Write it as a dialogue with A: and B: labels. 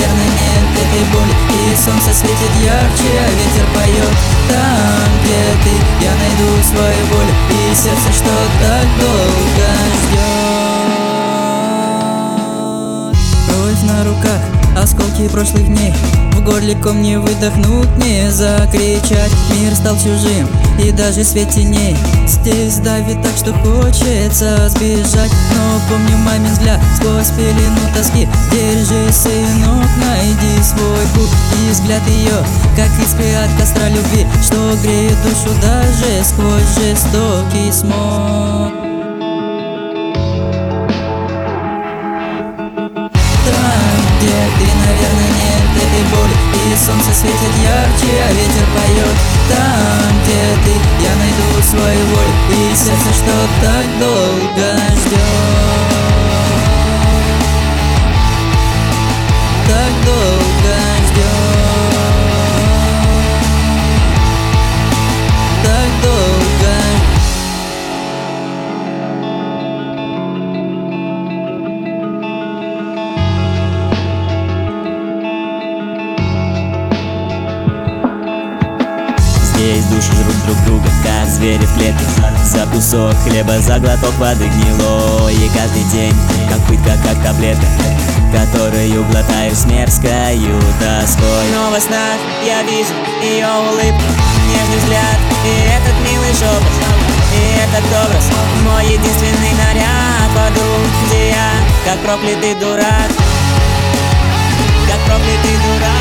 A: наверное, нет этой боли. И солнце светит ярче, а ветер поет. Там, где ты, я найду свою волю и сердце, что так долго ждет. Кровь на руках, осколки прошлых дней. В горле ком не выдохнуть, не закричать. Мир стал чужим, и даже свет теней здесь давит так, что хочется сбежать. Но помню мамин взгляд сквозь пелену тоски. Держи, сынок, найди свой путь. И взгляд ее, как искры от костра любви, что греет душу даже сквозь жестокий смог. Где ты, наверное, нет этой боли. И солнце светит ярче, а ветер поет. Там, где ты, я найду свою волю и сердце, что так долго ждет. Так долго ждет. Так долго.
B: Здесь души жрут друг друга, как звери в клетке. За кусок хлеба, за глоток воды гнилой. И каждый день, как пытка, как таблетка, которую глотаешь с мерзкою тоской. Но во снах я вижу ее улыбку, нежный взгляд и этот милый шепот. И этот образ, мой единственный наряд вокруг, где я, как проклятый дурак, как проклятый дурак.